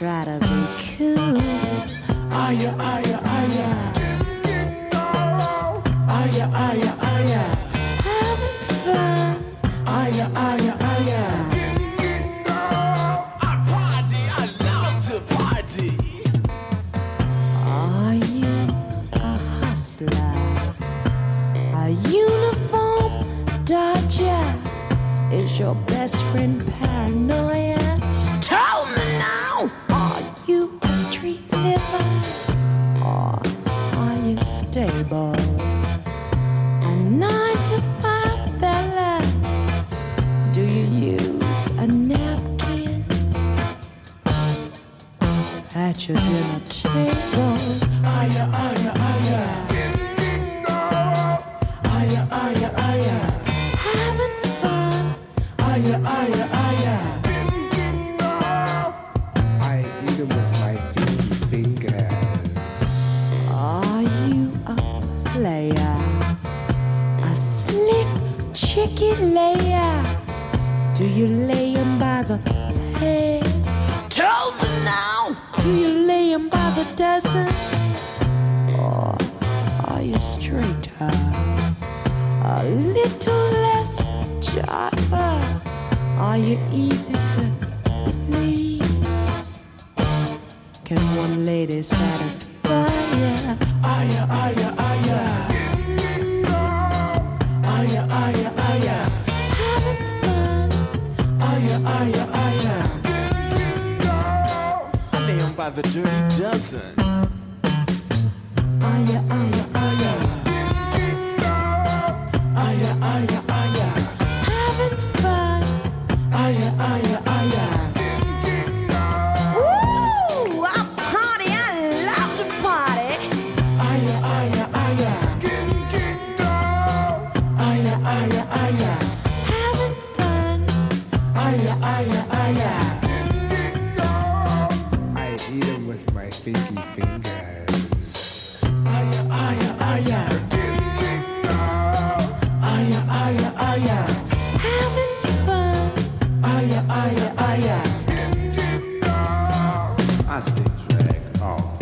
try to be cool. Aya, aya, aya. Aya, aya, aya. Having fun. Aya, aya, aya. I party, I love to party. Are you a hustler? A uniform dodger? Is your best friend paranoia? Tell me now! Are you a street liver? Or are you stable? A 9-to-5 fella? Do you use a napkin at your dinner table? Aya, aya, aya. Aya, aya, aya. Having fun. Aya, aya, aya. I eat them with my pinky fingers. Are you a player? A slick chicken layer? Do you lay 'em by the pairs? Tell me now! Do you lay 'em by the dozen? Or are you straighter? A little less jobber? Are you easy to please? Can one lady satisfy ya? Aya, aya, aya. Aya, aya, aya. Having fun. Aya, aya, aya. I lay 'em by the dirty dozen. Aya, aya, Aya. Aya, aya, aya. having fun. Aya, aya, aya. Woo! I party, I love to party. Aya, aya, aya. Aya, aya, aya. Having fun. Aya, aya, aya. I eat them with my pinky fingers. Aya, aya, aya. Aya, aya, aya. Having fun. Aya, aya, aya. I stay drag all